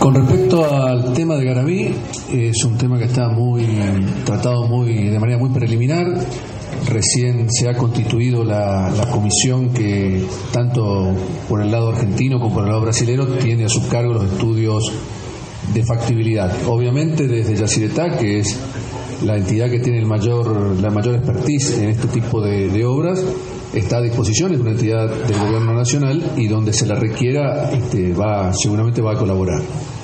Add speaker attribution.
Speaker 1: Con respecto al tema de Garabí, es un tema que está tratado de manera muy preliminar. Recién se ha constituido la comisión que, tanto por el lado argentino como por el lado brasilero, tiene a su cargo los estudios de factibilidad. Obviamente desde Yacyretá, que es la entidad que tiene la mayor expertise en este tipo de obras, está a disposición, es una entidad del gobierno nacional y donde se la requiera seguramente va a colaborar.